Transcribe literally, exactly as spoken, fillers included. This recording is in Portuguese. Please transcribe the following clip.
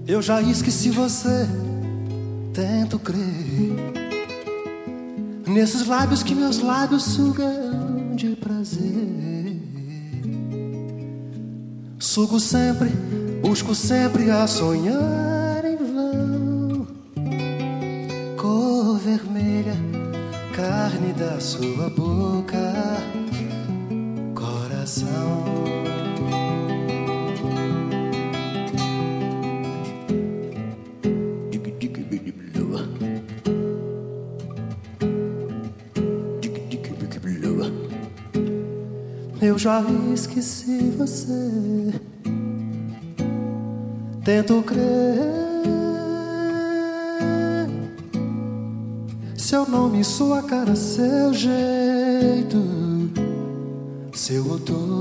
Eu já esqueci você, tento crer nesses lábios que meus lábios sugam de prazer. Sugo sempre, busco sempre a sonhar em vão. Cor vermelha, carne da sua boca, coração. Eu já esqueci você, tento crer. Seu nome, sua cara, seu jeito, seu odor.